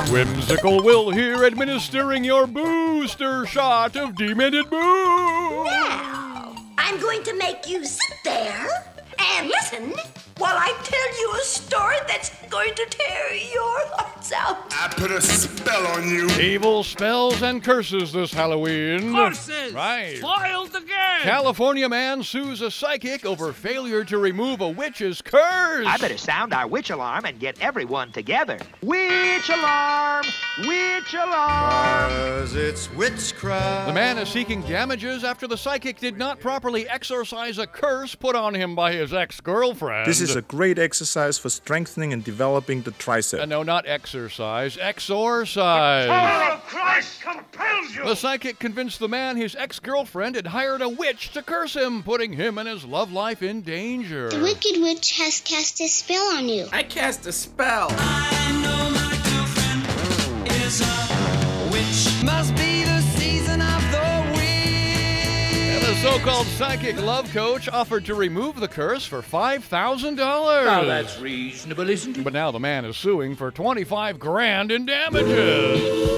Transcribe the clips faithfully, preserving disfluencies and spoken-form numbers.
Whimsical Will here, administering your booster shot of Demented Boo. Now, I'm going to make you sit there and listen while I tell you a story that's going to tear your hearts out. I put a spell on you. Evil spells and curses this Halloween. Curses! Right. Foiled again! California man sues a psychic over failure to remove a witch's curse. I better sound our witch alarm and get everyone together. Witch alarm! Witch alarm! 'Cause it's witchcraft. The man is seeking damages after the psychic did not properly exorcise a curse put on him by his ex-girlfriend. This is a great exercise for strengthening and developing the tricep. Uh, no, not exercise, exorcise. Oh, Christ compels you. The psychic convinced the man his ex-girlfriend had hired a witch to curse him, putting him and his love life in danger. The Wicked Witch has cast a spell on you. I cast a spell. I know my girlfriend is a witch. Must be the season of the witch. The so-called psychic love coach offered to remove the curse for five thousand dollars. Now that's reasonable, isn't it? But now the man is suing for twenty-five grand in damages.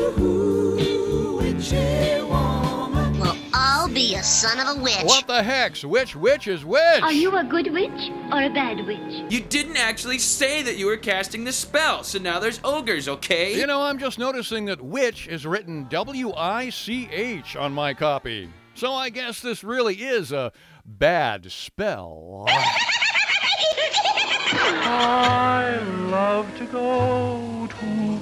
Well, I'll be a son of a witch. What the heck? Which witch is which? Are you a good witch or a bad witch? You didn't actually say that you were casting the spell, so now there's ogres, okay? You know, I'm just noticing that witch is written W I C H on my copy. So I guess this really is a bad spell. I love to go to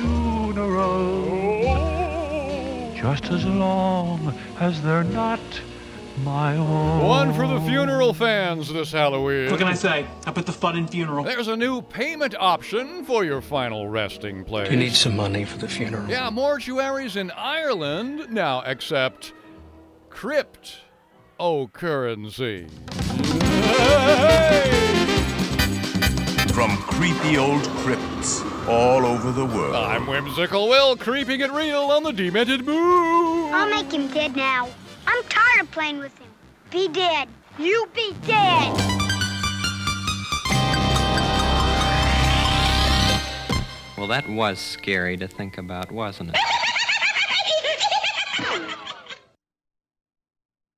funerals, just as long as they're not my own. One for the funeral fans this Halloween. What can I say? I put the fun in funeral. There's a new payment option for your final resting place. You need some money for the funeral. Yeah, mortuaries in Ireland now accept cryptocurrency. Hey! From creepy old crypts all over the world. I'm Whimsical Will, creeping it real on the Demented Boo. I'll make him dead now. I'm tired of playing with him. Be dead. You be dead. Well, that was scary to think about, wasn't it?